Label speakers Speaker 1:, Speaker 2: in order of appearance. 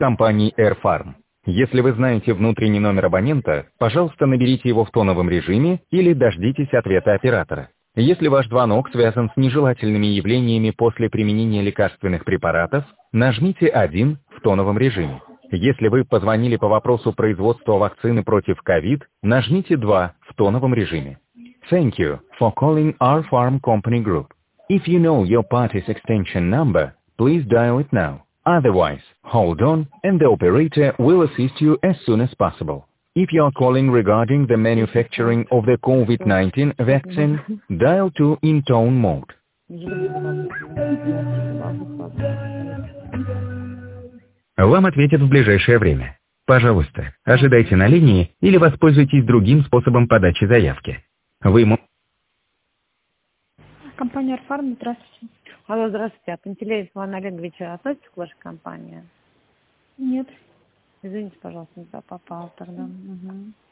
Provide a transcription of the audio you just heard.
Speaker 1: компании AirFarm. Если вы знаете внутренний номер абонента, пожалуйста, наберите его в тоновом режиме или дождитесь ответа оператора. Если ваш звонок связан с нежелательными явлениями после применения лекарственных препаратов, нажмите 1 в тоновом режиме. Если вы позвонили по вопросу производства вакцины против COVID, нажмите 2 в тоновом режиме. Thank you for calling our farm company group. If you know your party's extension number, please dial it now. Otherwise, hold on, and the operator will assist you as soon as possible. If you are calling regarding the manufacturing of the COVID-19 vaccine, dial 2 in tone mode. Вам ответят в ближайшее время. Пожалуйста, ожидайте на линии или воспользуйтесь другим способом подачи заявки.
Speaker 2: Компания AirFarm, здравствуйте.
Speaker 3: Алло, здравствуйте. А Пантелеев Иван Олегович относится к вашей компании?
Speaker 2: Нет.
Speaker 3: Извините, пожалуйста, не туда попал тогда. Угу.